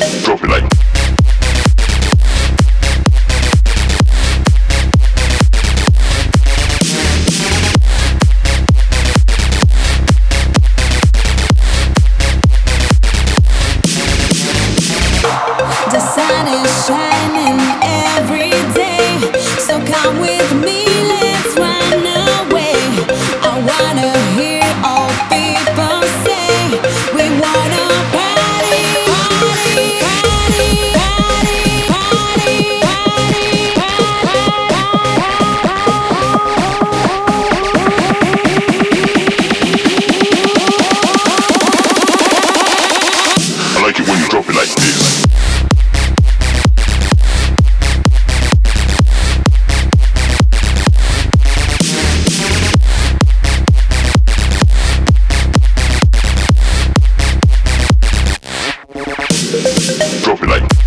Drop it like. The sun is shining every day, so come with me, let's run away. I wanna hear all people say, we wanna party, party, party, party, party, I like it when you drop it like this. Drop it like.